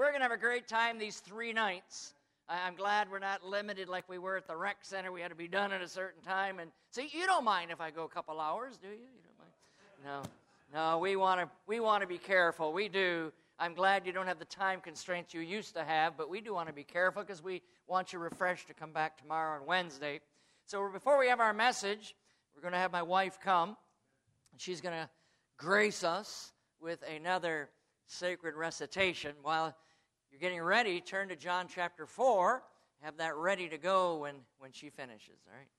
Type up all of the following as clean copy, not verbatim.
We're going to have a great time these 3 nights. I'm glad we're not limited like we were at the rec center. We had to be done at a certain time. And see, you don't mind if I go a couple hours, do you? You don't mind? No, we want to be careful. We do. I'm glad you don't have the time constraints you used to have, but we do want to be careful because we want you refreshed to come back tomorrow on Wednesday. So before we have our message, we're going to have my wife come. She's going to grace us with another sacred recitation. While you're getting ready, turn to John chapter 4. Have that ready to go when she finishes, all right?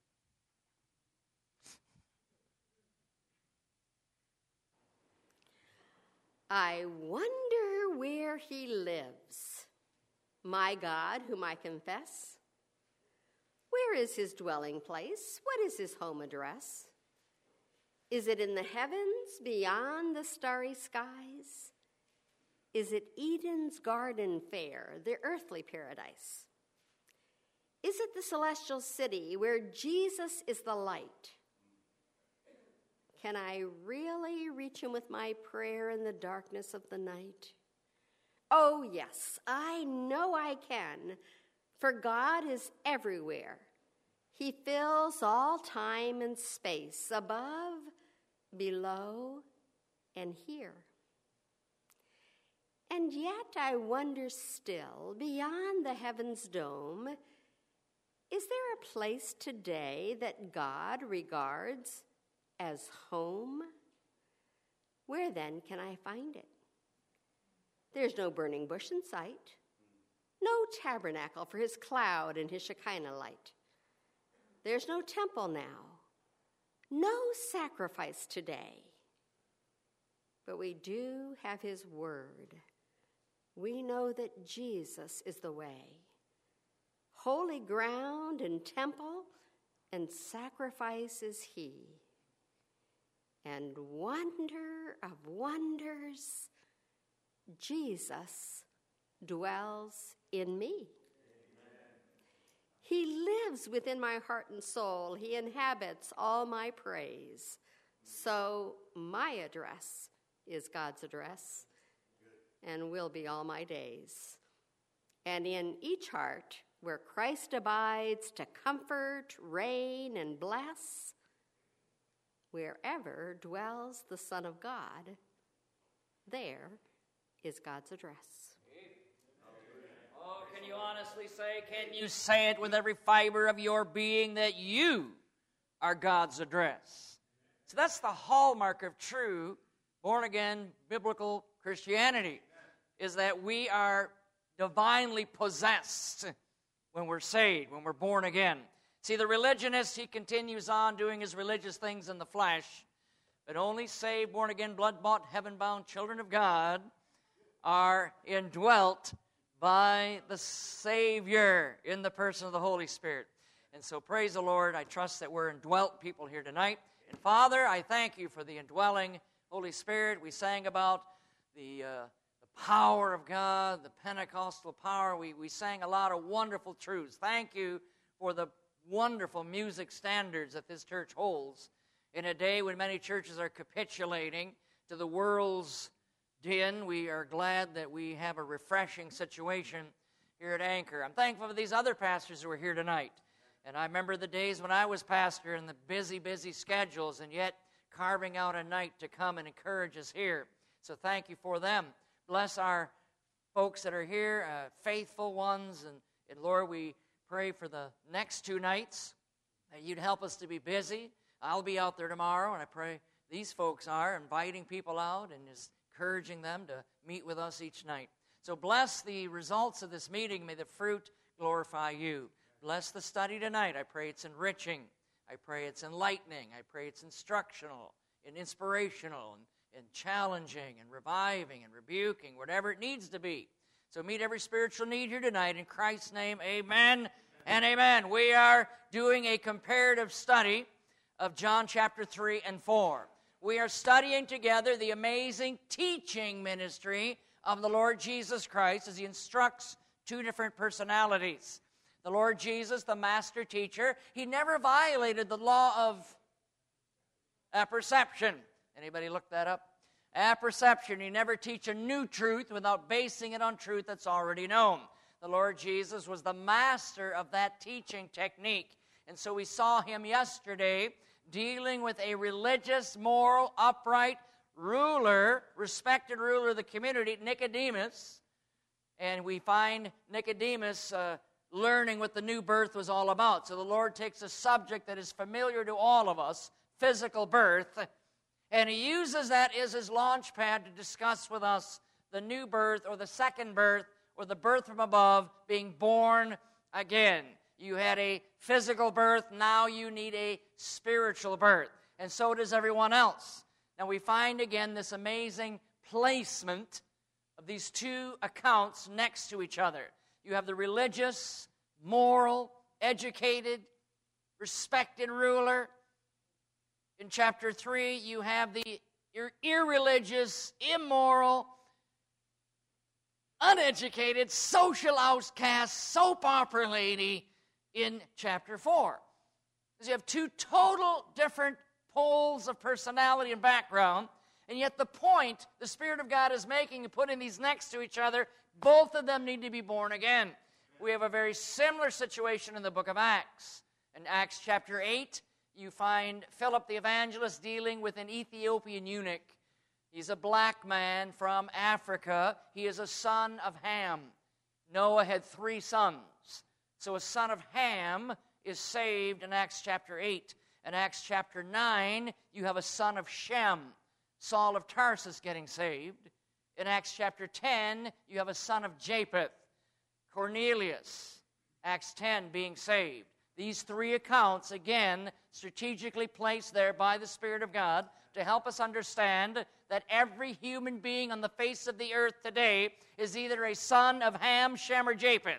I wonder where he lives, my God, whom I confess. Where is his dwelling place? What is his home address? Is it in the heavens beyond the starry skies? Is it Eden's garden fair, the earthly paradise? Is it the celestial city where Jesus is the light? Can I really reach him with my prayer in the darkness of the night? Oh, yes, I know I can, for God is everywhere. He fills all time and space, above, below, and here. And yet I wonder still, beyond the heaven's dome, is there a place today that God regards as home? Where then can I find it? There's no burning bush in sight, no tabernacle for his cloud and his Shekinah light. There's no temple now, no sacrifice today. But we do have his word. We know that Jesus is the way. Holy ground and temple and sacrifice is he. And wonder of wonders, Jesus dwells in me. Amen. He lives within my heart and soul. He inhabits all my praise. So my address is God's address and will be all my days. And in each heart where Christ abides to comfort, reign, and bless, wherever dwells the Son of God, there is God's address. Oh, can you honestly say, can you say it with every fiber of your being that you are God's address? So that's the hallmark of true born-again biblical Christianity, is that we are divinely possessed when we're saved, when we're born again. See, the religionist, he continues on doing his religious things in the flesh, but only saved, born-again, blood-bought, heaven-bound children of God are indwelt by the Savior in the person of the Holy Spirit. And so praise the Lord. I trust that we're indwelt people here tonight. And Father, I thank you for the indwelling Holy Spirit. We sang about the power of God, the Pentecostal power. We sang a lot of wonderful truths. Thank you for the wonderful music standards that this church holds in a day when many churches are capitulating to the world's din. We are glad that we have a refreshing situation here at Anchor. I'm thankful for these other pastors who are here tonight. And I remember the days when I was pastor and the busy schedules, and yet carving out a night to come and encourage us here. So thank you for them. Bless our folks that are here, faithful ones. And Lord, we pray for the next 2 nights that you'd help us to be busy. I'll be out there tomorrow, and I pray these folks are inviting people out and just encouraging them to meet with us each night. So bless the results of this meeting. May the fruit glorify you. Bless the study tonight. I pray it's enriching. I pray it's enlightening. I pray it's instructional and inspirational and challenging and reviving and rebuking, whatever it needs to be. So meet every spiritual need here tonight. In Christ's name, amen and amen. We are doing a comparative study of John chapter 3 and 4. We are studying together the amazing teaching ministry of the Lord Jesus Christ as he instructs 2 different personalities. The Lord Jesus, the master teacher, he never violated the law of perception. Anybody look that up? Apperception, you never teach a new truth without basing it on truth that's already known. The Lord Jesus was the master of that teaching technique. And so we saw him yesterday dealing with a religious, moral, upright ruler, respected ruler of the community, Nicodemus. And we find Nicodemus learning what the new birth was all about. So the Lord takes a subject that is familiar to all of us, physical birth, and he uses that as his launch pad to discuss with us the new birth or the second birth or the birth from above, being born again. You had a physical birth, now you need a spiritual birth. And so does everyone else. Now we find again this amazing placement of these two accounts next to each other. You have the religious, moral, educated, respected ruler. In chapter 3, you have the irreligious, immoral, uneducated, social outcast, soap opera lady in chapter 4. Because you have two total different poles of personality and background, and yet the point the Spirit of God is making and putting these next to each other, both of them need to be born again. We have a very similar situation in the book of Acts. In Acts chapter 8, you find Philip the evangelist dealing with an Ethiopian eunuch. He's a black man from Africa. He is a son of Ham. Noah had 3 sons. So a son of Ham is saved in Acts chapter 8. In Acts chapter 9, you have a son of Shem, Saul of Tarsus, getting saved. In Acts chapter 10, you have a son of Japheth, Cornelius, Acts 10, being saved. These 3 accounts, again, strategically placed there by the Spirit of God to help us understand that every human being on the face of the earth today is either a son of Ham, Shem, or Japheth.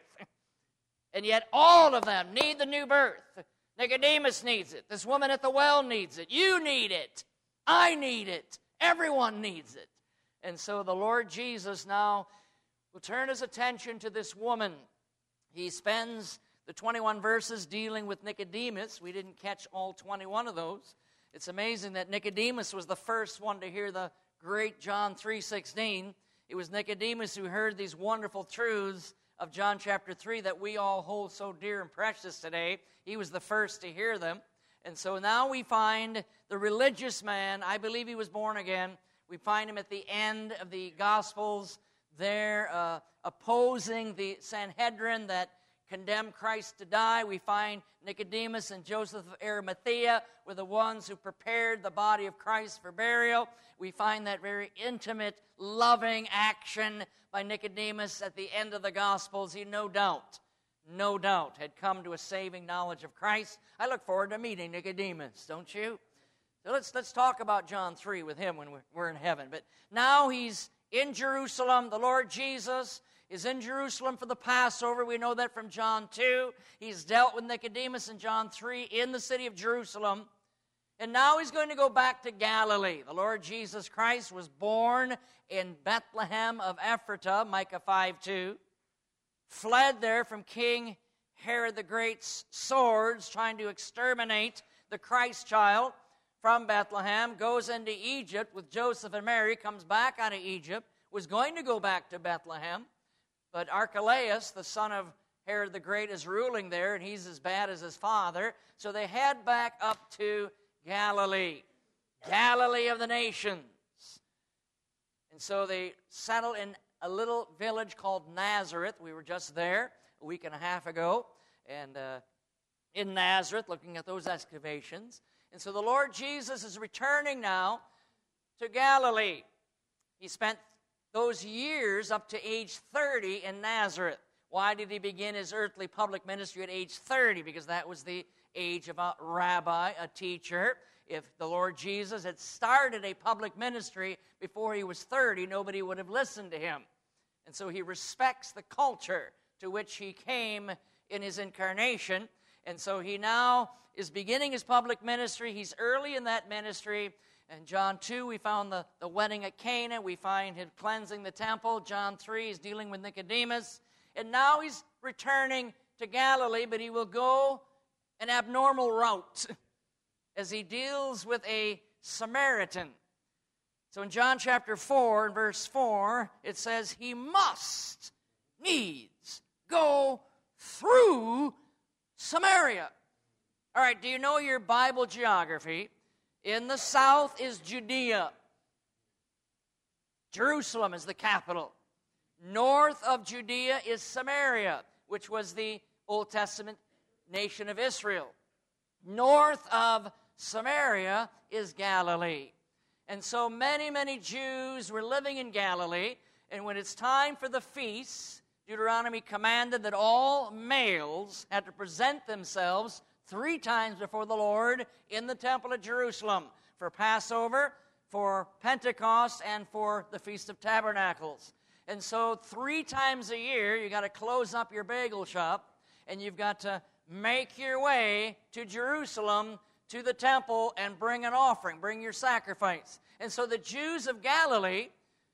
And yet all of them need the new birth. Nicodemus needs it. This woman at the well needs it. You need it. I need it. Everyone needs it. And so the Lord Jesus now will turn his attention to this woman. He spends the 21 verses dealing with Nicodemus. We didn't catch all 21 of those. It's amazing that Nicodemus was the first one to hear the great John 3:16. It was Nicodemus who heard these wonderful truths of John chapter 3 that we all hold so dear and precious today. He was the first to hear them. And so now we find the religious man. I believe he was born again. We find him at the end of the Gospels there opposing the Sanhedrin that condemned Christ to die. We find Nicodemus and Joseph of Arimathea were the ones who prepared the body of Christ for burial. We find that very intimate, loving action by Nicodemus at the end of the Gospels. He no doubt had come to a saving knowledge of Christ. I look forward to meeting Nicodemus, don't you? So let's talk about John 3 with him when we're in heaven. But now he's in Jerusalem. The Lord Jesus is in Jerusalem for the Passover. We know that from John 2. He's dealt with Nicodemus in John 3 in the city of Jerusalem. And now he's going to go back to Galilee. The Lord Jesus Christ was born in Bethlehem of Ephratah, Micah 5:2. Fled there from King Herod the Great's swords, trying to exterminate the Christ child from Bethlehem. Goes into Egypt with Joseph and Mary, comes back out of Egypt, was going to go back to Bethlehem. But Archelaus, the son of Herod the Great, is ruling there, and he's as bad as his father. So they head back up to Galilee, Galilee of the nations. And so they settle in a little village called Nazareth. We were just there a week and a half ago, and in Nazareth, looking at those excavations. And so the Lord Jesus is returning now to Galilee. He spent those years up to age 30 in Nazareth. Why did he begin his earthly public ministry at age 30? Because that was the age of a rabbi, a teacher. If the Lord Jesus had started a public ministry before he was 30, nobody would have listened to him. And so he respects the culture to which he came in his incarnation. And so he now is beginning his public ministry. He's early in that ministry. In John 2, we found the wedding at Cana. We find him cleansing the temple. John 3, he's dealing with Nicodemus. And now he's returning to Galilee, but he will go an abnormal route as he deals with a Samaritan. So in John chapter 4 and verse 4, it says, he must needs go through Samaria. All right, do you know your Bible geography? In the south is Judea. Jerusalem is the capital. North of Judea is Samaria, which was the Old Testament nation of Israel. North of Samaria is Galilee. And so many Jews were living in Galilee, and when it's time for the feasts, Deuteronomy commanded that all males had to present themselves 3 times before the Lord in the temple at Jerusalem for Passover, for Pentecost, and for the Feast of Tabernacles. And so 3 times a year, you got to close up your bagel shop, and you've got to make your way to Jerusalem, to the temple, and bring an offering, bring your sacrifice. And so the Jews of Galilee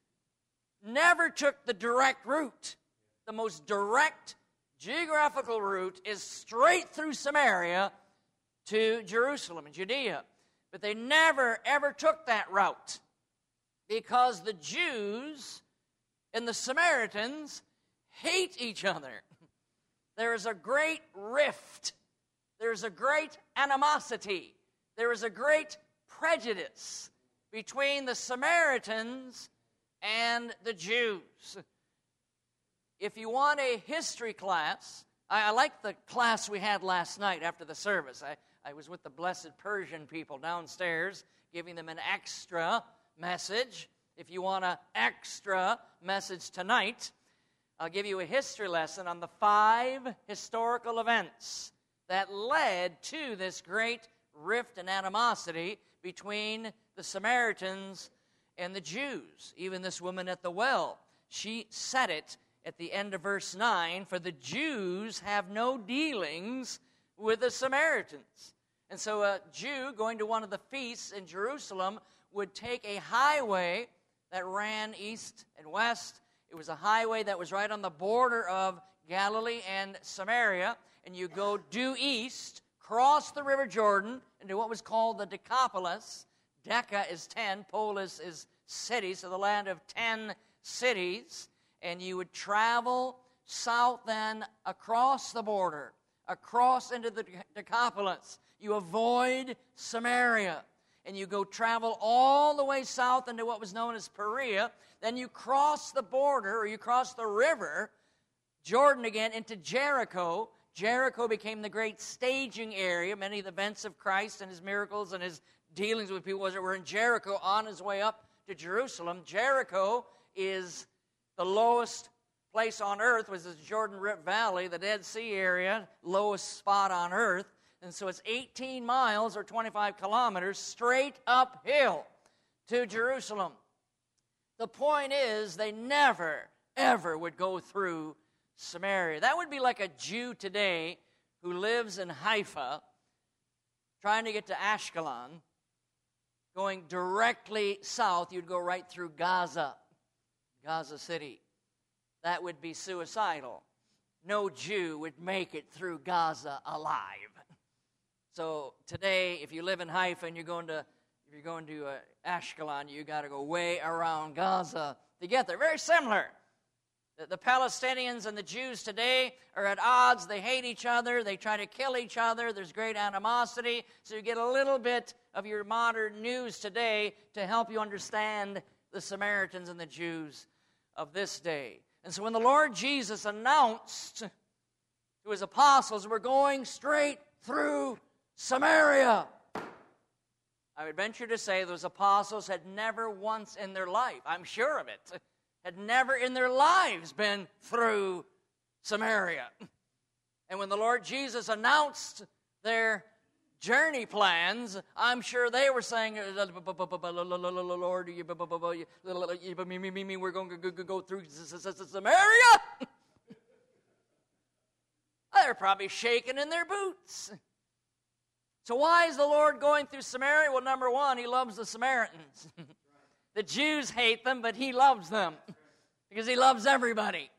never took the direct route. The most direct geographical route is straight through Samaria to Jerusalem and Judea. But they never, ever took that route because the Jews and the Samaritans hate each other. There is a great rift. There is a great animosity. There is a great prejudice between the Samaritans and the Jews. If you want a history class, I like the class we had last night after the service. I was with the Blessed Persian people downstairs, giving them an extra message. If you want an extra message tonight, I'll give you a history lesson on the 5 historical events that led to this great rift and animosity between the Samaritans and the Jews. Even this woman at the well, she said it at the end of verse 9, for the Jews have no dealings with the Samaritans. And so a Jew going to one of the feasts in Jerusalem would take a highway that ran east and west. It was a highway that was right on the border of Galilee and Samaria. And you go due east, cross the River Jordan into what was called the Decapolis. Deca is 10, polis is city, so the land of 10 cities. And you would travel south then across the border, across into the Decapolis. You avoid Samaria, and you go travel all the way south into what was known as Perea. Then you cross the border, or you cross the river, Jordan again, into Jericho. Jericho became the great staging area. Many of the events of Christ and his miracles and his dealings with people were in Jericho on his way up to Jerusalem. Jericho is the lowest place on earth, was the Jordan River Valley, the Dead Sea area, lowest spot on earth. And so it's 18 miles or 25 kilometers straight uphill to Jerusalem. The point is, they never, ever would go through Samaria. That would be like a Jew today who lives in Haifa, trying to get to Ashkelon, going directly south. You'd go right through Gaza City. That would be suicidal. No Jew would make it through Gaza alive. So today, if you live in Haifa and you're going to Ashkelon, you got to go way around Gaza to get there. Very similar. The Palestinians and the Jews today are at odds. They hate each other. They try to kill each other. There's great animosity. So you get a little bit of your modern news today to help you understand the Samaritans and the Jews of this day. And so when the Lord Jesus announced to his apostles, we're going straight through Samaria, I would venture to say those apostles had never once in their life, I'm sure of it, had never in their lives been through Samaria. And when the Lord Jesus announced their journey plans, I'm sure they were saying, Lord, we're going to go through Samaria. They're probably shaking in their boots. So why is the Lord going through Samaria? Well, number one, he loves the Samaritans. The Jews hate them, but he loves them because he loves everybody.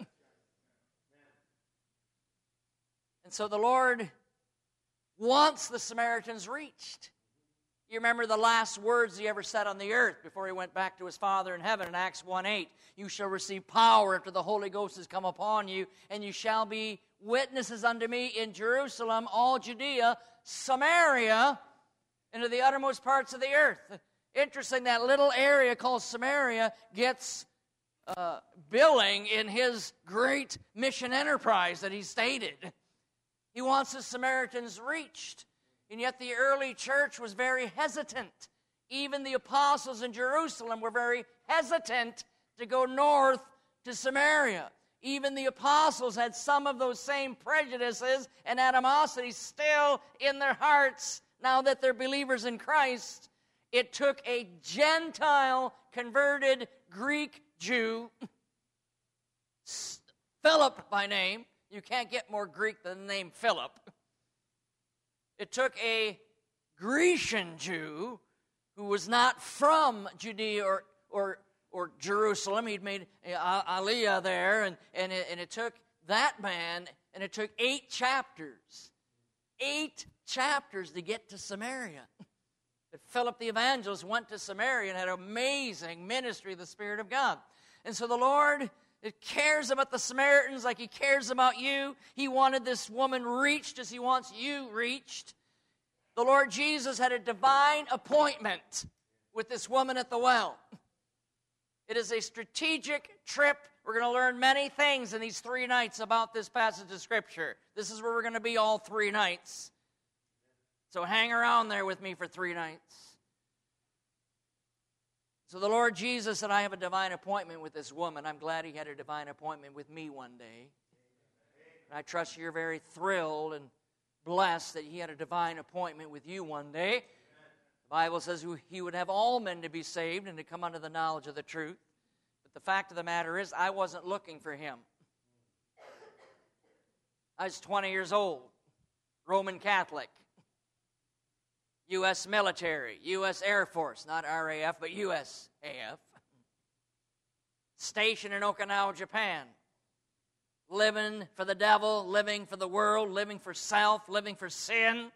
And so the Lord wants the Samaritans reached. You remember the last words he ever said on the earth before he went back to his Father in heaven in Acts 1:8. You shall receive power after the Holy Ghost has come upon you, and you shall be witnesses unto me in Jerusalem, all Judea, Samaria, and to the uttermost parts of the earth. Interesting, that little area called Samaria gets billing in his great mission enterprise that he stated. He wants the Samaritans reached. And yet the early church was very hesitant. Even the apostles in Jerusalem were very hesitant to go north to Samaria. Even the apostles had some of those same prejudices and animosities still in their hearts now that they're believers in Christ. It took a Gentile converted Greek Jew, Philip by name. You can't get more Greek than the name Philip. It took a Grecian Jew who was not from Judea or Jerusalem. He'd made Aliyah there, and it took that man, and it took 8 chapters. 8 chapters to get to Samaria. But Philip the evangelist went to Samaria and had an amazing ministry of the Spirit of God. And so the Lord cares about the Samaritans like he cares about you. He wanted this woman reached as he wants you reached. The Lord Jesus had a divine appointment with this woman at the well. It is a strategic trip. We're going to learn many things in these 3 nights about this passage of Scripture. This is where we're going to be all 3 nights. So hang around there with me for 3 nights. So the Lord Jesus said, I have a divine appointment with this woman. I'm glad he had a divine appointment with me one day. And I trust you're very thrilled and blessed that he had a divine appointment with you one day. The Bible says he would have all men to be saved and to come unto the knowledge of the truth. But the fact of the matter is, I wasn't looking for him. I was 20 years old, Roman Catholic. U.S. military, U.S. Air Force, not RAF, but USAF. Stationed in Okinawa, Japan. Living for the devil, living for the world, living for self, living for sin.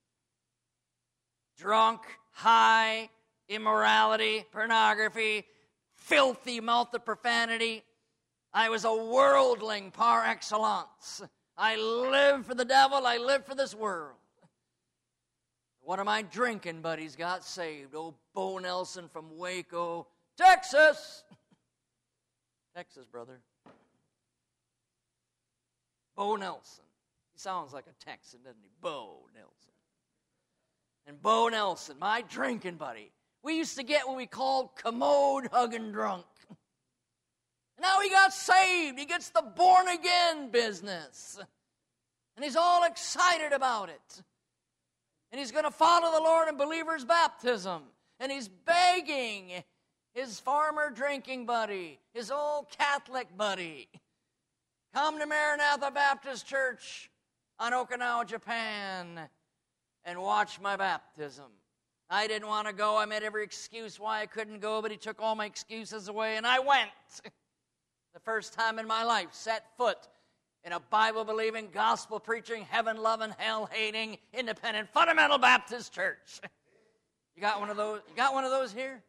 Drunk, high, immorality, pornography, filthy mouth of profanity. I was a worldling par excellence. I lived for the devil, I lived for this world. One of my drinking buddies got saved. Old Bo Nelson from Waco, Texas. Texas, brother. Bo Nelson. He sounds like a Texan, doesn't he? Bo Nelson. And Bo Nelson, my drinking buddy. We used to get what we called commode-hugging drunk. Now he got saved. He gets the born-again business. And he's all excited about it. And he's going to follow the Lord in believer's baptism. And he's begging his farmer drinking buddy, his old Catholic buddy, come to Maranatha Baptist Church on Okinawa, Japan, and watch my baptism. I didn't want to go. I made every excuse why I couldn't go, but he took all my excuses away, and I went. The first time in my life, set foot in a Bible-believing, gospel-preaching, heaven-loving, hell-hating, independent, fundamental Baptist church. You got one of those? You got one of those here?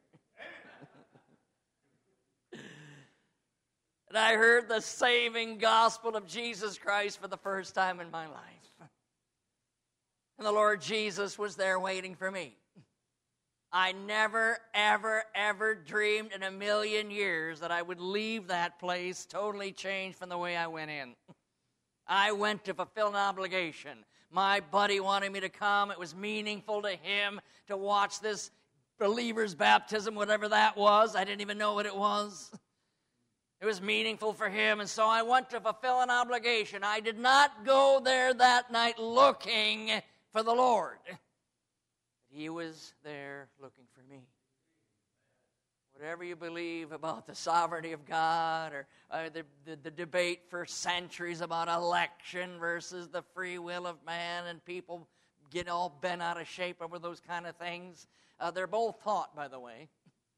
And I heard the saving gospel of Jesus Christ for the first time in my life. And the Lord Jesus was there waiting for me. I never, ever, ever dreamed in a million years that I would leave that place totally changed from the way I went in. I went to fulfill an obligation. My buddy wanted me to come. It was meaningful to him to watch this believer's baptism, whatever that was. I didn't even know what it was. It was meaningful for him, and so I went to fulfill an obligation. I did not go there that night looking for the Lord. He was there looking for me. Whatever you believe about the sovereignty of God or the debate for centuries about election versus the free will of man, and people get all bent out of shape over those kind of things, they're both taught, by the way.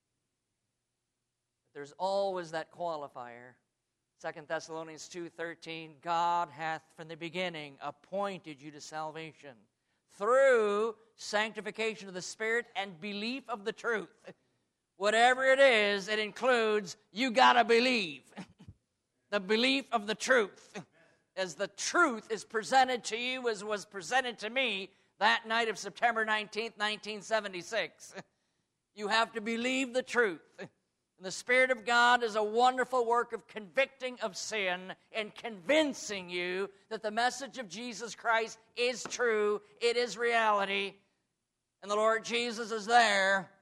But there's always that qualifier. 2 Thessalonians 2:13, God hath from the beginning appointed you to salvation through sanctification of the Spirit and belief of the truth. Whatever it is, it includes, you got to believe. The belief of the truth. As the truth is presented to you as was presented to me that night of September 19th, 1976. You have to believe the truth. And the Spirit of God is a wonderful work of convicting of sin and convincing you that the message of Jesus Christ is true, it is reality, and the Lord Jesus is there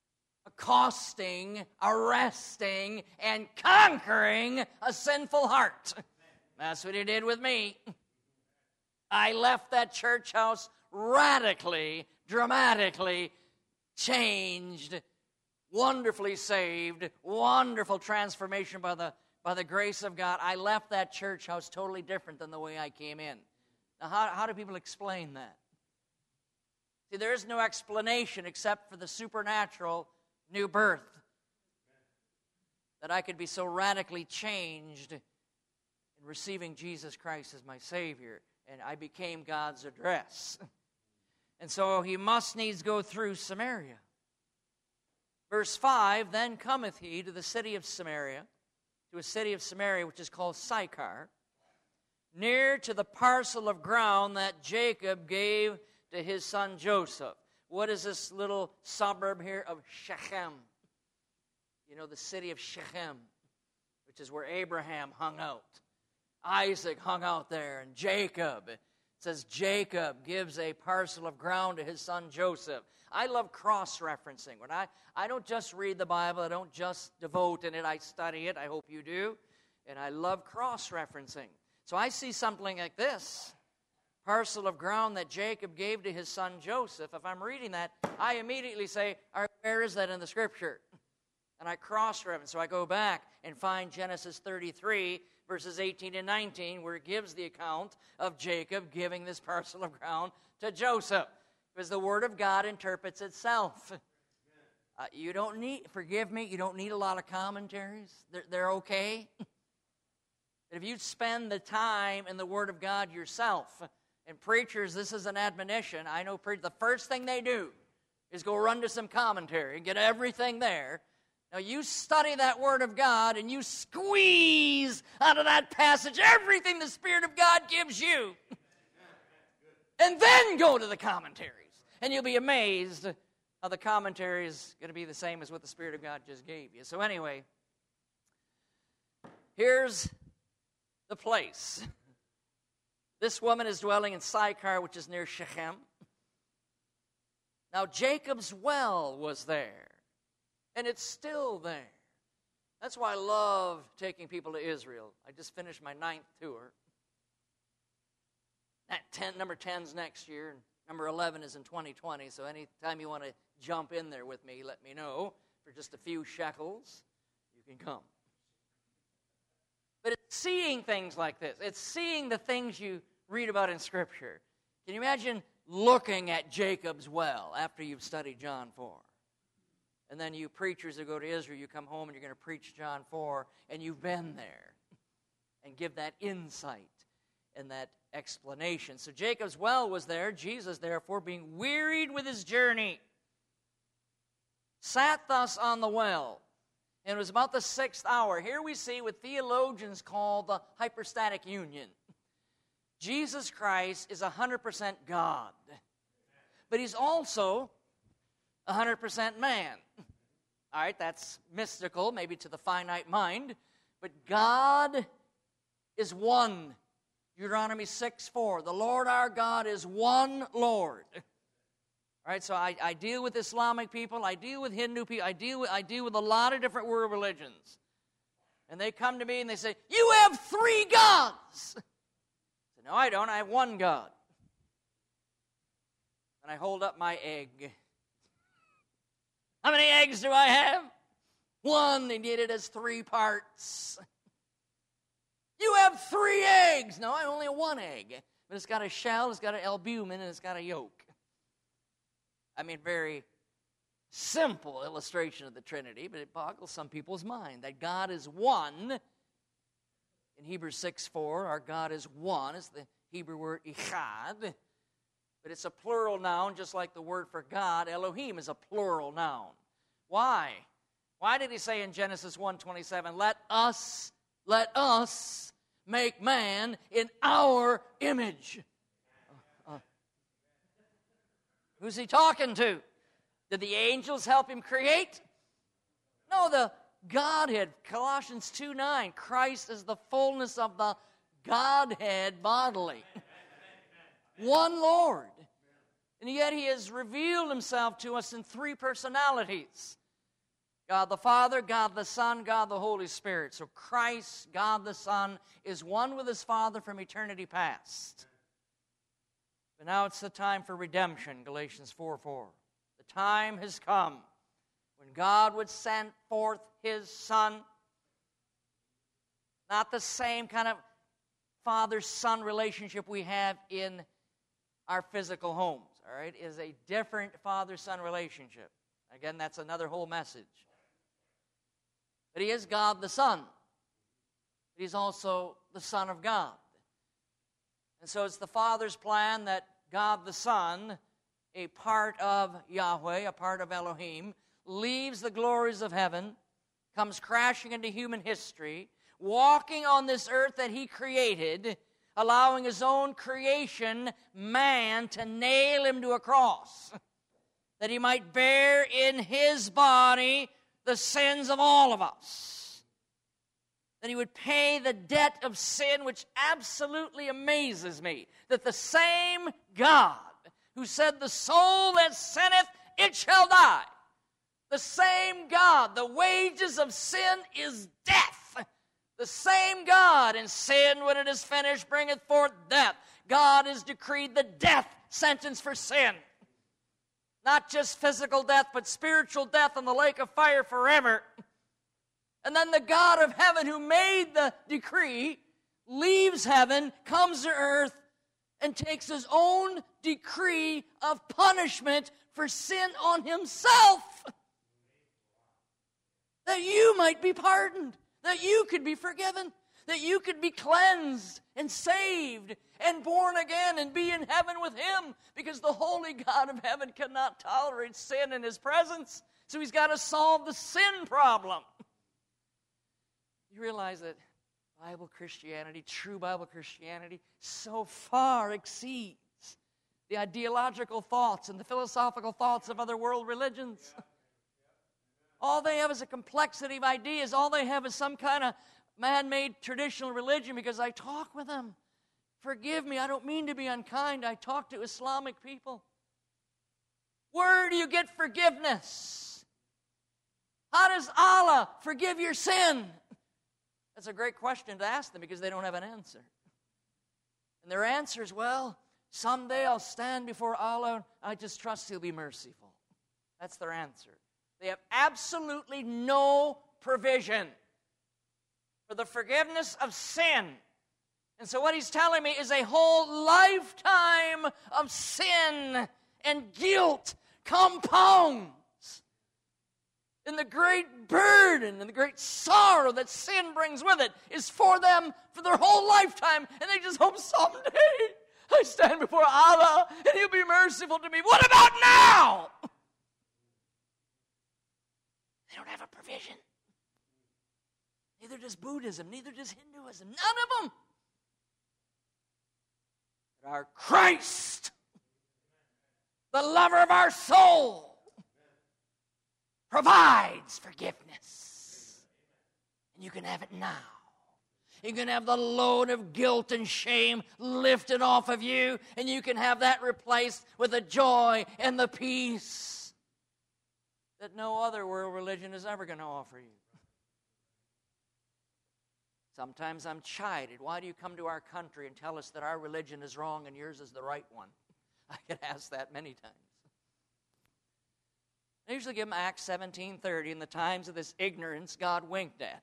accosting, arresting, and conquering a sinful heart. That's what He did with me. I left that church house radically, dramatically changed, wonderfully saved, wonderful transformation by the grace of God. I left that church house totally different than the way I came in. Now, how do people explain that? See, there is no explanation except for the supernatural new birth. That I could be so radically changed in receiving Jesus Christ as my Savior. And I became God's address. And so He must needs go through Samaria. Verse 5, then cometh he to the city of Samaria, to a city of Samaria which is called Sychar, near to the parcel of ground that Jacob gave to his son Joseph. What is this little suburb here of Shechem? You know, the city of Shechem, which is where Abraham hung out. Isaac hung out there, and Jacob. It says Jacob gives a parcel of ground to his son Joseph. I love cross-referencing. When I don't just read the Bible, I don't just devote in it, I study it, I hope you do. And I love cross-referencing. So I see something like this. Parcel of ground that Jacob gave to his son Joseph. If I'm reading that, I immediately say, where is that in the Scripture? And I cross-reference. So I go back and find Genesis 33, verses 18 and 19, where it gives the account of Jacob giving this parcel of ground to Joseph. Because the Word of God interprets itself. You don't need, forgive me, you don't need a lot of commentaries. They're okay. But if you spend the time in the Word of God yourself, and preachers, this is an admonition. I know the first thing they do is go run to some commentary and get everything there. Now, you study that Word of God, and you squeeze out of that passage everything the Spirit of God gives you. And then go to the commentaries. And you'll be amazed how the commentary is going to be the same as what the Spirit of God just gave you. So anyway, here's the place. This woman is dwelling in Sychar, which is near Shechem. Now, Jacob's well was there. And it's still there. That's why I love taking people to Israel. I just finished my 9th tour. Number 10's next year, and number 11 is in 2020. So anytime you want to jump in there with me, let me know. For just a few shekels, you can come. But it's seeing things like this. It's seeing the things you read about in Scripture. Can you imagine looking at Jacob's well after you've studied John 4? And then you preachers that go to Israel, you come home and you're going to preach John 4, and you've been there. And give that insight and that explanation. So Jacob's well was there. Jesus, therefore, being wearied with his journey, sat thus on the well. And it was about the 6th hour. Here we see what theologians call the hypostatic union. Jesus Christ is 100% God. But he's also 100% man. All right, that's mystical, maybe to the finite mind. But God is one. Deuteronomy 6:4. The Lord our God is one Lord. All right, so I deal with Islamic people. I deal with Hindu people. I deal with a lot of different world religions. And they come to me and they say, you have 3 gods. I say, no, I don't. I have one God. And I hold up my egg. How many eggs do I have? 1. They did it as 3 parts. You have 3 eggs. No, I only have 1 egg. But it's got a shell, it's got an albumin, and it's got a yolk. I mean, very simple illustration of the Trinity, but it boggles some people's mind that God is one. In Hebrews 6:4, our God is one. It's the Hebrew word echad. But it's a plural noun, just like the word for God. Elohim is a plural noun. Why? Why did he say in Genesis 1:27, let us make man in our image? Who's he talking to? Did the angels help him create? No, the Godhead. Colossians 2:9, Christ is the fullness of the Godhead bodily. One Lord. And yet he has revealed himself to us in three personalities. God the Father, God the Son, God the Holy Spirit. So Christ, God the Son, is one with his Father from eternity past. But now it's the time for redemption, Galatians 4:4. The time has come when God would send forth his Son. Not the same kind of father-son relationship we have in our physical homes, all right? It is a different father-son relationship. Again, that's another whole message. But he is God the Son. But he's also the Son of God. And so it's the Father's plan that God the Son, a part of Yahweh, a part of Elohim, leaves the glories of heaven, comes crashing into human history, walking on this earth that he created, allowing his own creation, man, to nail him to a cross, that he might bear in his body the sins of all of us, that he would pay the debt of sin, which absolutely amazes me, that the same God who said, the soul that sinneth, it shall die, the same God, the wages of sin is death. The same God, in sin, when it is finished, bringeth forth death. God has decreed the death sentence for sin. Not just physical death, but spiritual death in the lake of fire forever. And then the God of heaven who made the decree leaves heaven, comes to earth, and takes his own decree of punishment for sin on himself. That you might be pardoned. That you could be forgiven, that you could be cleansed and saved and born again and be in heaven with him, because the holy God of heaven cannot tolerate sin in his presence, so he's got to solve the sin problem. You realize that Bible Christianity, true Bible Christianity, so far exceeds the ideological thoughts and the philosophical thoughts of other world religions. All they have is a complexity of ideas. All they have is some kind of man-made traditional religion, because I talk with them. Forgive me, I don't mean to be unkind. I talk to Islamic people. Where do you get forgiveness? How does Allah forgive your sin? That's a great question to ask them, because they don't have an answer. And their answer is, well, someday I'll stand before Allah. I just trust he'll be merciful. That's their answer. They have absolutely no provision for the forgiveness of sin. And so what he's telling me is a whole lifetime of sin and guilt compounds in the great burden and the great sorrow that sin brings with it is for them for their whole lifetime. And they just hope someday I stand before Allah and he'll be merciful to me. What about now? They don't have a provision. Neither does Buddhism, neither does Hinduism, none of them. But our Christ, the lover of our soul, provides forgiveness. And you can have it now. You can have the load of guilt and shame lifted off of you, and you can have that replaced with the joy and the peace that no other world religion is ever going to offer you. Sometimes I'm chided. Why do you come to our country and tell us that our religion is wrong and yours is the right one? I get asked that many times. I usually give them Acts 17:30, in the times of this ignorance God winked at.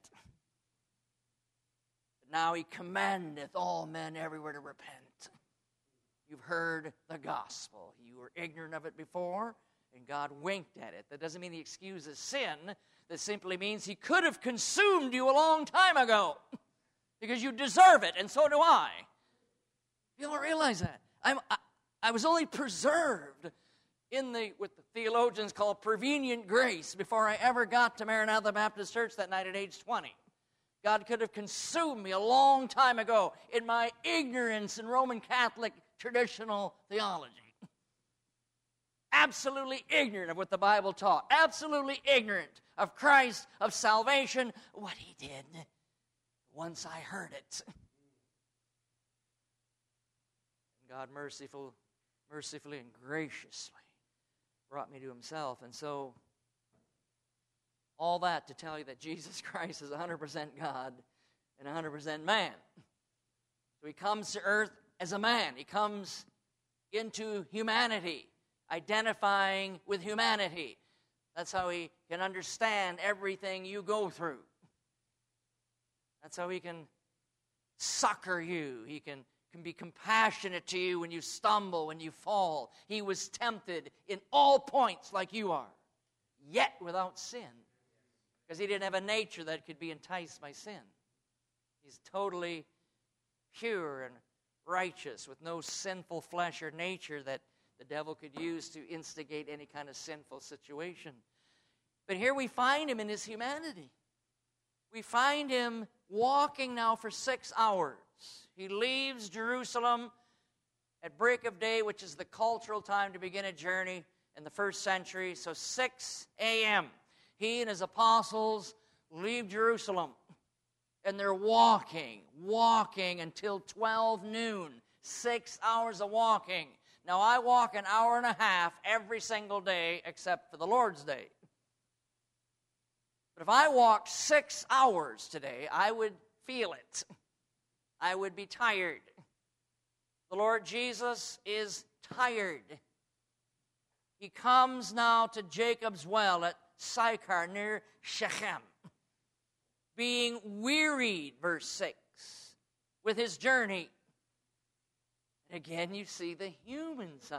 But now he commandeth all men everywhere to repent. You've heard the gospel. You were ignorant of it before, and God winked at it. That doesn't mean he excuses sin. That simply means he could have consumed you a long time ago, because you deserve it, and so do I. You don't realize that. I was only preserved what the theologians call prevenient grace before I ever got to Maranatha Baptist Church that night at age 20. God could have consumed me a long time ago in my ignorance in Roman Catholic traditional theology. Absolutely ignorant of what the Bible taught. Absolutely ignorant of Christ, of salvation, what He did once I heard it. God mercifully and graciously brought me to Himself. And so, all that to tell you that Jesus Christ is 100% God and 100% man. So He comes to earth as a man. He comes into humanity, identifying with humanity. That's how He can understand everything you go through. That's how He can succor you. He can be compassionate to you when you stumble, when you fall. He was tempted in all points like you are, yet without sin, because He didn't have a nature that could be enticed by sin. He's totally pure and righteous, with no sinful flesh or nature that the devil could use to instigate any kind of sinful situation. But here we find Him in His humanity. We find Him walking now for 6 hours. He leaves Jerusalem at break of day, which is the cultural time to begin a journey in the first century. So 6 a.m., He and His apostles leave Jerusalem. And they're walking until 12 noon. 6 hours of walking. Now, I walk an hour and a half every single day except for the Lord's Day. But if I walked 6 hours today, I would feel it. I would be tired. The Lord Jesus is tired. He comes now to Jacob's well at Sychar near Shechem, being wearied, verse 6, with his journey. Again, you see the human side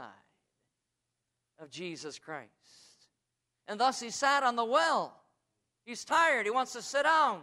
of Jesus Christ. And thus He sat on the well. He's tired. He wants to sit down.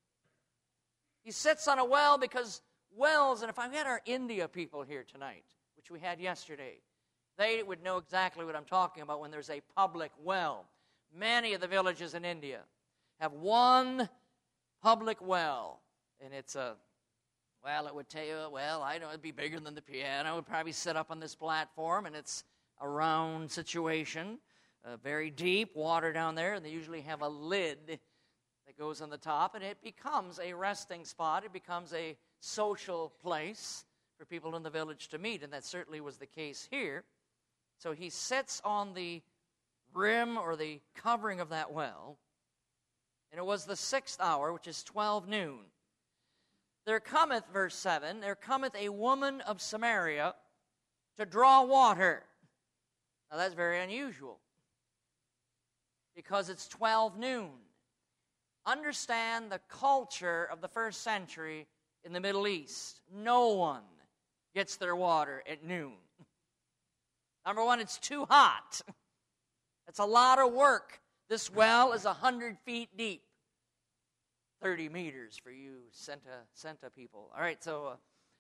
He sits on a well because wells, and if I had our India people here tonight, which we had yesterday, they would know exactly what I'm talking about when there's a public well. Many of the villages in India have one public well, and it's it would tell you, I know it'd be bigger than the piano. It would probably sit up on this platform, and it's a round situation, very deep water down there, and they usually have a lid that goes on the top, and it becomes a resting spot. It becomes a social place for people in the village to meet, and that certainly was the case here. So he sits on the rim or the covering of that well, and it was the 6th hour, which is 12 noon. There cometh, verse 7, there cometh a woman of Samaria to draw water. Now that's very unusual, because it's 12 noon. Understand the culture of the first century in the Middle East. No one gets their water at noon. Number one, it's too hot. It's a lot of work. This well is 100 feet deep. 30 meters for you Senta people. All right, so,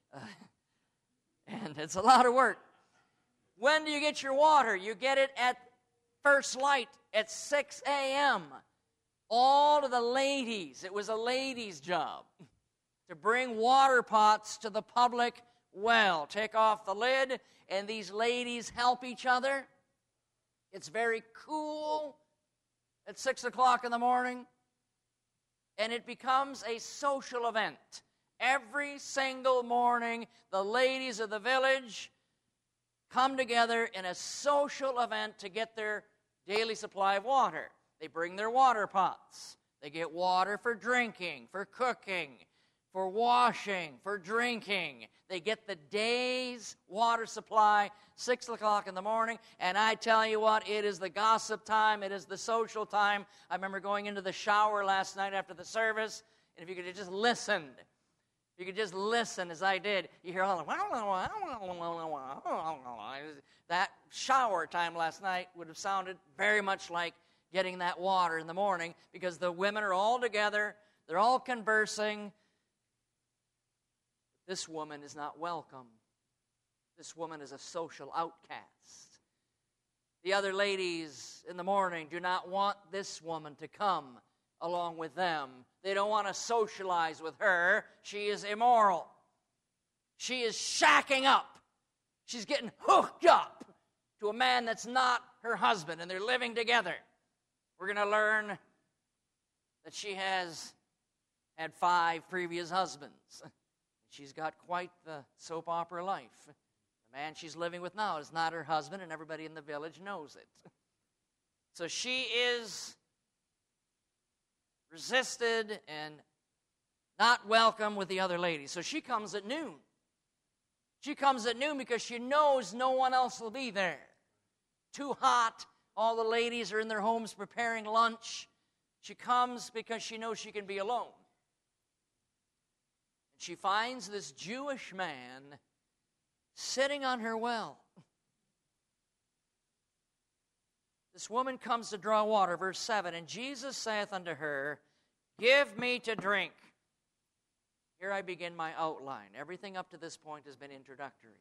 and it's a lot of work. When do you get your water? You get it at first light at 6 a.m. All of the ladies, it was a ladies' job to bring water pots to the public well. Take off the lid, and these ladies help each other. It's very cool at 6 o'clock in the morning, and it becomes a social event. Every single morning, the ladies of the village come together in a social event to get their daily supply of water. They bring their water pots. They get water for drinking, for cooking, for washing, for drinking. They get the day's water supply, 6 o'clock in the morning, and I tell you what, it is the gossip time, it is the social time. I remember going into the shower last night after the service, and if you could have just listened, as I did, you hear all the that shower time last night would have sounded very much like getting that water in the morning, because the women are all together, they're all conversing. This woman is not welcome. This woman is a social outcast. The other ladies in the morning do not want this woman to come along with them. They don't want to socialize with her. She is immoral. She is shacking up. She's getting hooked up to a man that's not her husband, and they're living together. We're going to learn that she has had 5 previous husbands. She's got quite the soap opera life. The man she's living with now is not her husband, and everybody in the village knows it. So she is resisted and not welcome with the other ladies. So she comes at noon. She comes at noon because she knows no one else will be there. Too hot. All the ladies are in their homes preparing lunch. She comes because she knows she can be alone. And she finds this Jewish man sitting on her well. This woman comes to draw water, verse 7, and Jesus saith unto her, Give me to drink. Here I begin my outline. Everything up to this point has been introductory.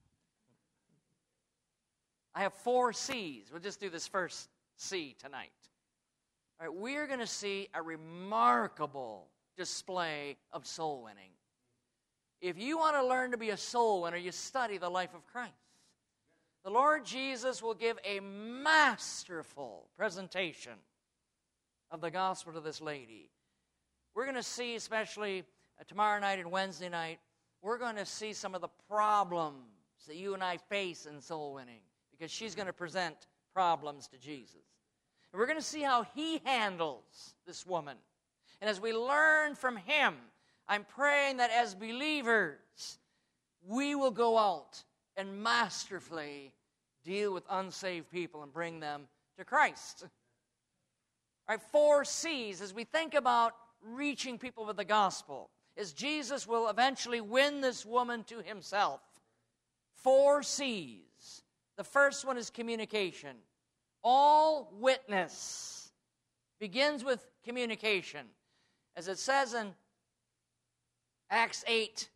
I have 4 C's. We'll just do this first C tonight. All right, we're going to see a remarkable display of soul winning. If you want to learn to be a soul winner, you study the life of Christ. The Lord Jesus will give a masterful presentation of the gospel to this lady. We're going to see, especially tomorrow night and Wednesday night, we're going to see some of the problems that you and I face in soul winning, because she's going to present problems to Jesus. And we're going to see how he handles this woman. And as we learn from him, I'm praying that as believers, we will go out and masterfully deal with unsaved people and bring them to Christ. All right, 4 C's as we think about reaching people with the gospel, as Jesus will eventually win this woman to himself. 4 C's. The first one is communication. All witness begins with communication. As it says in Acts 8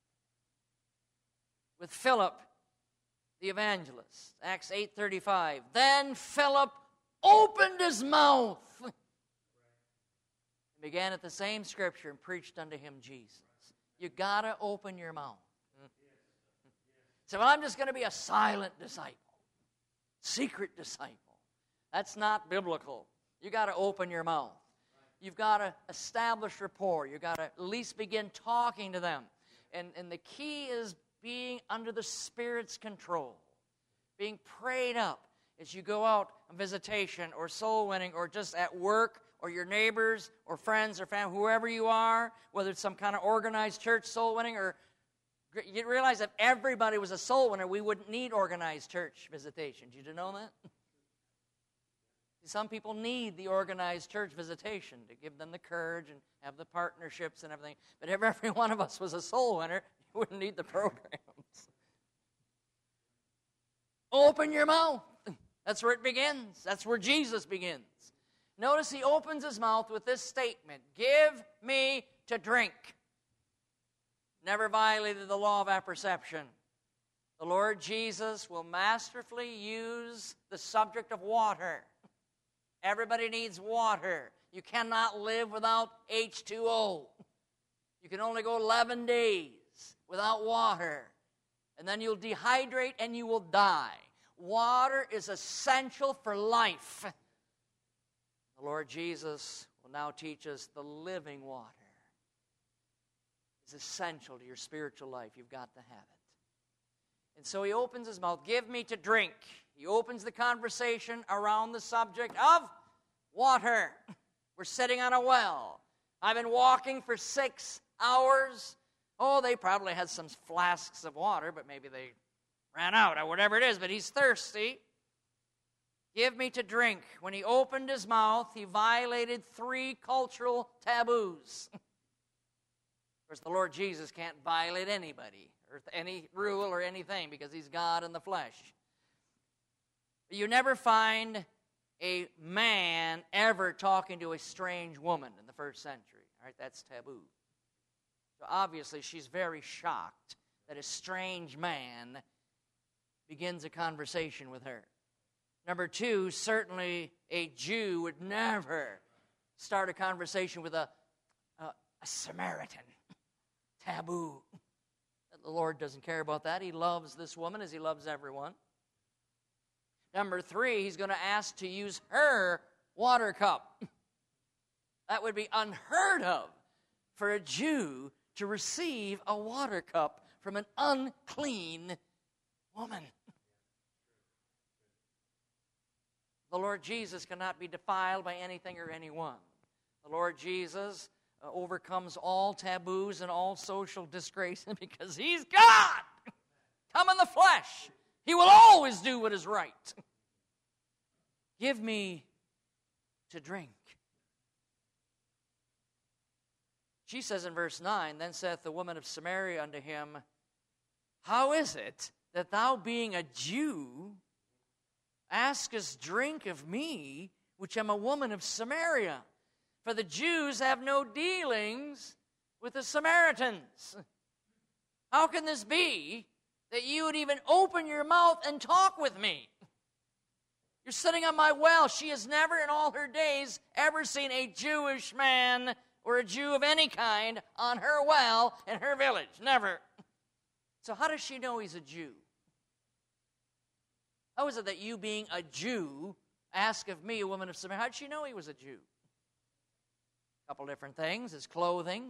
with Philip the evangelist. Acts 8:35. Then Philip opened his mouth and began at the same scripture and preached unto him Jesus. You got to open your mouth. So I'm just going to be a silent disciple, secret disciple. That's not biblical. You got to open your mouth. You've got to establish rapport. You've got to at least begin talking to them. And the key is being under the Spirit's control, being prayed up as you go out on visitation or soul winning or just at work or your neighbors or friends or family, whoever you are, whether it's some kind of organized church soul winning, or you realize if everybody was a soul winner, we wouldn't need organized church visitations. Did you know that? Some people need the organized church visitation to give them the courage and have the partnerships and everything. But if every one of us was a soul winner, you wouldn't need the programs. Open your mouth. That's where it begins. That's where Jesus begins. Notice he opens his mouth with this statement, Give me to drink. Never violated the law of apperception. The Lord Jesus will masterfully use the subject of water. Everybody needs water. You cannot live without H2O. You can only go 11 days without water. And then you'll dehydrate and you will die. Water is essential for life. The Lord Jesus will now teach us the living water is essential to your spiritual life. You've got to have it. And so he opens his mouth, Give me to drink. He opens the conversation around the subject of water. We're sitting on a well. I've been walking for 6 hours. Oh, they probably had some flasks of water, but maybe they ran out or whatever it is, but he's thirsty. Give me to drink. When he opened his mouth, he violated 3 cultural taboos. Of course, the Lord Jesus can't violate anybody or any rule or anything because he's God in the flesh. You never find a man ever talking to a strange woman in the first century. All right, that's taboo. So obviously she's very shocked that a strange man begins a conversation with her. Number two, certainly a Jew would never start a conversation with a Samaritan. Taboo. The Lord doesn't care about that. He loves this woman as he loves everyone. Number three, he's going to ask to use her water cup. That would be unheard of for a Jew to receive a water cup from an unclean woman. The Lord Jesus cannot be defiled by anything or anyone. The Lord Jesus overcomes all taboos and all social disgrace because he's God. Come in the flesh. He will always do what is right. Give me to drink. She says in verse 9, Then saith the woman of Samaria unto him, How is it that thou, being a Jew, askest drink of me, which am a woman of Samaria? For the Jews have no dealings with the Samaritans. How can this be that you would even open your mouth and talk with me? You're sitting on my well. She has never in all her days ever seen a Jewish man or a Jew of any kind on her well in her village. Never. So how does she know he's a Jew? How is it that you, being a Jew, ask of me, a woman of Samaria? How did she know he was a Jew? A couple different things. His clothing.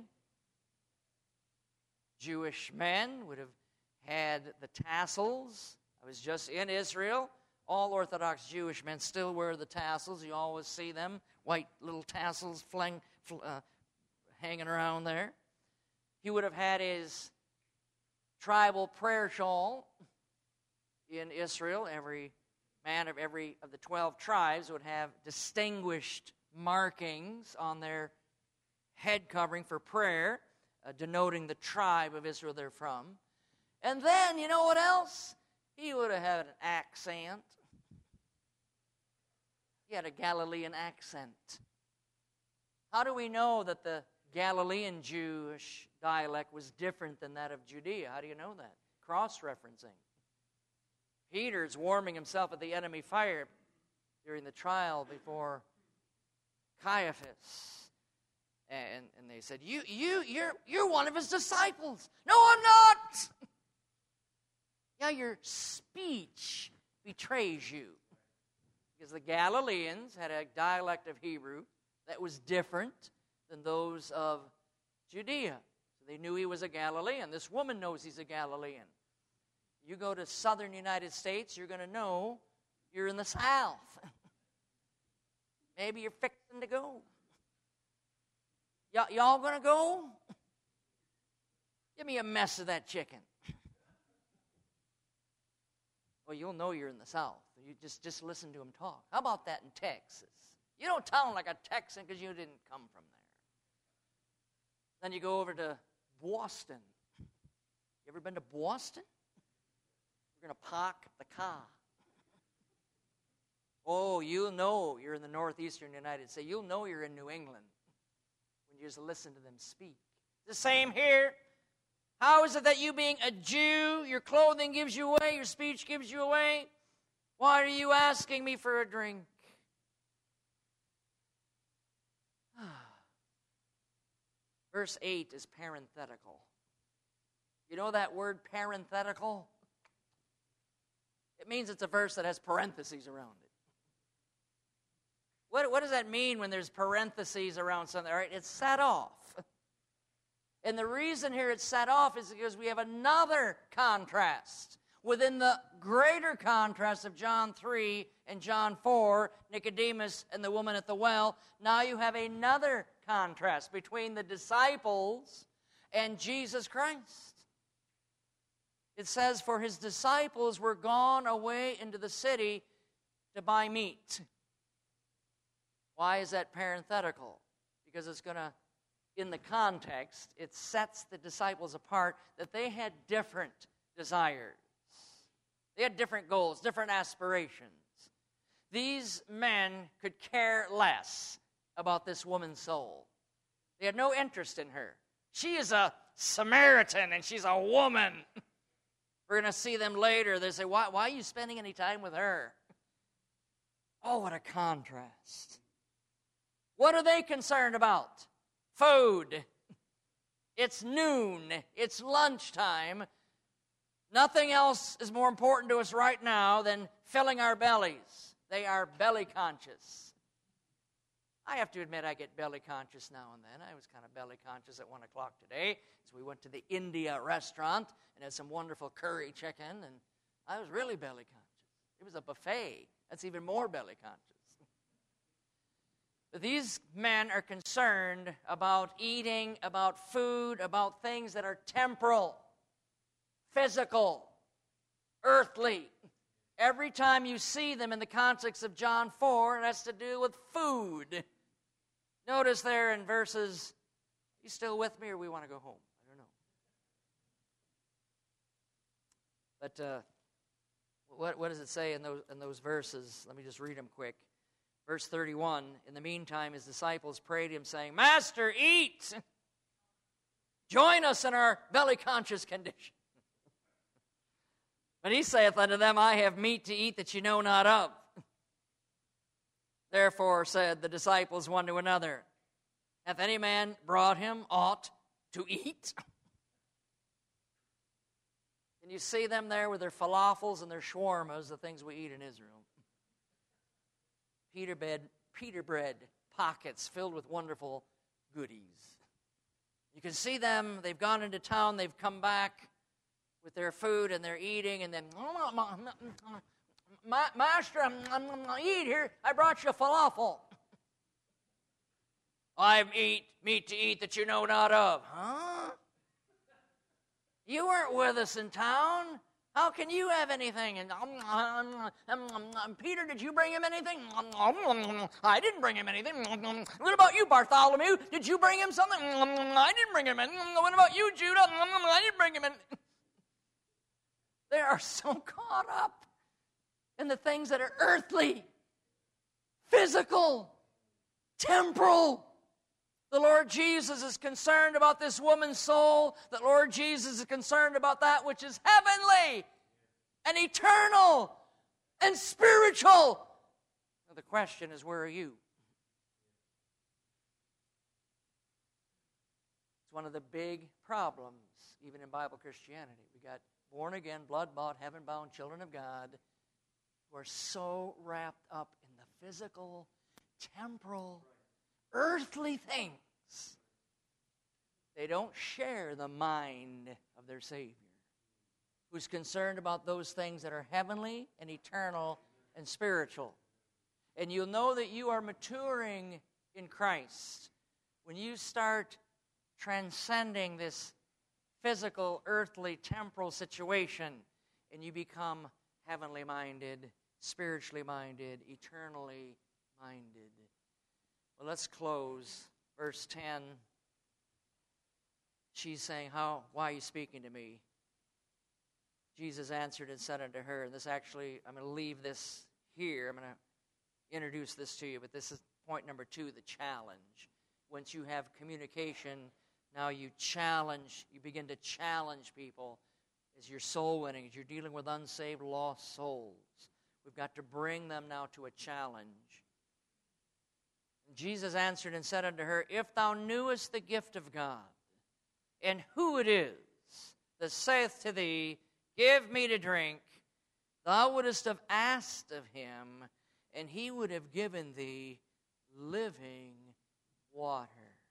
Jewish men would have had the tassels. I was just in Israel. All Orthodox Jewish men still wear the tassels. You always see them, white little tassels hanging around there. He would have had his tribal prayer shawl in Israel. Every man of the 12 tribes would have distinguished markings on their head covering for prayer, denoting the tribe of Israel they're from. And then, you know what else? He would have had an accent. He had a Galilean accent. How do we know that the Galilean Jewish dialect was different than that of Judea? How do you know that? Cross-referencing. Peter's warming himself at the enemy fire during the trial before Caiaphas. And they said, you're one of his disciples. No, I'm not. Yeah, your speech betrays you. Because the Galileans had a dialect of Hebrew that was different than those of Judea. So they knew he was a Galilean. This woman knows he's a Galilean. You go to southern United States, you're going to know you're in the South. Maybe you're fixing to go. Y'all going to go? Give me a mess of that chicken. Well, you'll know you're in the South. You just listen to him talk. How about that in Texas? You don't sound like a Texan because you didn't come from there. Then you go over to Boston. You ever been to Boston? We're going to park the car. Oh, you'll know you're in the northeastern United States. You'll know you're in New England when you just listen to them speak. The same here. How is it that you, being a Jew, your clothing gives you away, your speech gives you away? Why are you asking me for a drink? Verse 8 is parenthetical. You know that word parenthetical? It means it's a verse that has parentheses around it. What does that mean when there's parentheses around something? All right, it's set off. And the reason here it's set off is because we have another contrast. Within the greater contrast of John 3 and John 4, Nicodemus and the woman at the well, now you have another contrast between the disciples and Jesus Christ. It says, for his disciples were gone away into the city to buy meat. Why is that parenthetical? Because it's going to, in the context, it sets the disciples apart that they had different desires. They had different goals, different aspirations. These men could care less about this woman's soul. They had no interest in her. She is a Samaritan and she's a woman. We're going to see them later. They say, why are you spending any time with her? Oh, what a contrast. What are they concerned about? Food. It's noon. It's lunchtime. Nothing else is more important to us right now than filling our bellies. They are belly conscious. I have to admit I get belly conscious now and then. I was kind of belly conscious at 1 o'clock today. So we went to the India restaurant and had some wonderful curry chicken, and I was really belly conscious. It was a buffet. That's even more belly conscious. But these men are concerned about eating, about food, about things that are temporal, physical, earthly. Every time you see them in the context of John 4, it has to do with food. Notice there in verses, you still with me or we want to go home? I don't know. But what does it say in those verses? Let me just read them quick. Verse 31, in the meantime, his disciples prayed him, saying, Master, eat! Join us in our belly-conscious condition. But he saith unto them, I have meat to eat that ye know not of. Therefore said the disciples one to another, Hath any man brought him aught to eat? And you see them there with their falafels and their shawarmas, the things we eat in Israel. Peter bread pockets filled with wonderful goodies. You can see them, they've gone into town, they've come back with their food and they're eating, and then, Master, eat here, I brought you a falafel. I have meat to eat that you know not of. Huh? You weren't with us in town. How can you have anything? And Peter, did you bring him anything? I didn't bring him anything. What about you, Bartholomew? Did you bring him something? I didn't bring him anything. What about you, Judah? I didn't bring him anything. They are so caught up in the things that are earthly, physical, temporal. The Lord Jesus is concerned about this woman's soul. The Lord Jesus is concerned about that which is heavenly and eternal and spiritual. Now the question is, where are you? It's one of the big problems, even in Bible Christianity. We got born-again, blood-bought, heaven-bound children of God who are so wrapped up in the physical, temporal, earthly things. They don't share the mind of their Savior, who's concerned about those things that are heavenly and eternal and spiritual. And you'll know that you are maturing in Christ when you start transcending this physical, earthly, temporal situation, and you become heavenly minded, spiritually minded, eternally minded. Well, let's close. Verse 10. She's saying, why are you speaking to me? Jesus answered and said unto her, and this actually, I'm going to leave this here. I'm going to introduce this to you, but this is point number 2, the challenge. Once you have communication, now you begin to challenge people as you're soul winning, as you're dealing with unsaved, lost souls. We've got to bring them now to a challenge. And Jesus answered and said unto her, If thou knewest the gift of God, and who it is that saith to thee, Give me to drink, thou wouldest have asked of him, and he would have given thee living water.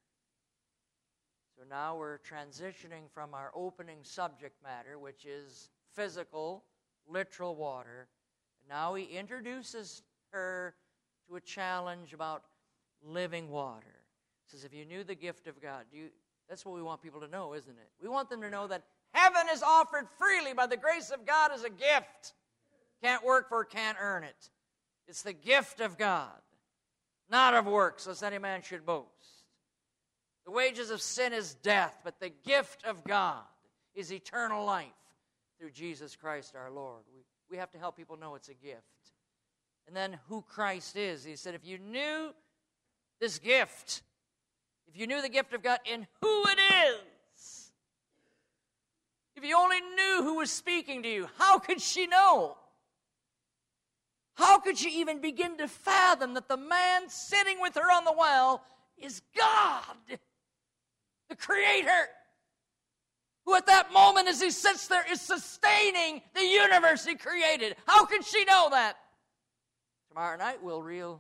So now we're transitioning from our opening subject matter, which is physical, literal water. And now he introduces her to a challenge about living water. He says, if you knew the gift of God, that's what we want people to know, isn't it? We want them to know that heaven is offered freely by the grace of God as a gift. Can't work for it, can't earn it. It's the gift of God, not of works, lest any man should boast. The wages of sin is death, but the gift of God is eternal life through Jesus Christ our Lord. We have to help people know it's a gift. And then who Christ is. He said, if you knew this gift, if you knew the gift of God and who it is, If you only knew who was speaking to you, how could she know? How could she even begin to fathom that the man sitting with her on the well is God, the Creator, who at that moment as he sits there is sustaining the universe he created? How could she know that? Tomorrow night we'll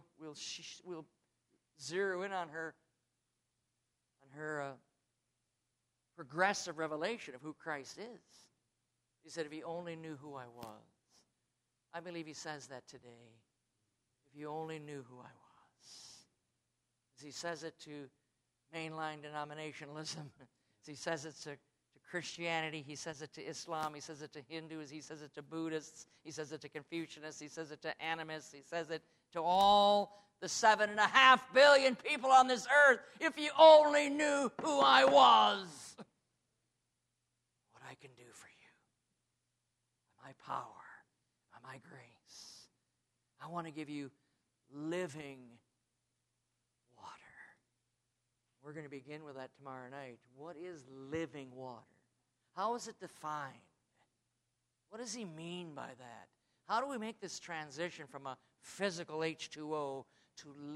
zero in on her progressive revelation of who Christ is. He said, if he only knew who I was. I believe he says that today. If you only knew who I was. As he says it to mainline denominationalism, as he says it to Christianity, he says it to Islam, he says it to Hindus, he says it to Buddhists, he says it to Confucianists, he says it to animists, he says it to all the 7.5 billion people on this earth. If you only knew who I was, what I can do for you, my power, my grace. I want to give you living water. We're going to begin with that tomorrow night. What is living water? How is it defined? What does he mean by that? How do we make this transition from a physical H2O to